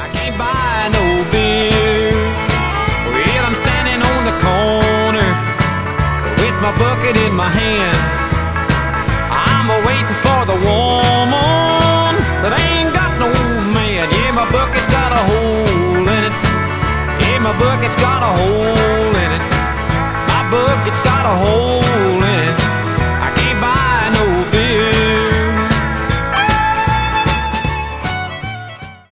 I can't buy no beer. Well, I'm standing on the corner with my bucket in my hand. I'm waiting for the woman that ain't got no man. Yeah, my bucket's got a hole in it. Yeah, my bucket's got a hole in it. My bucket's got a hole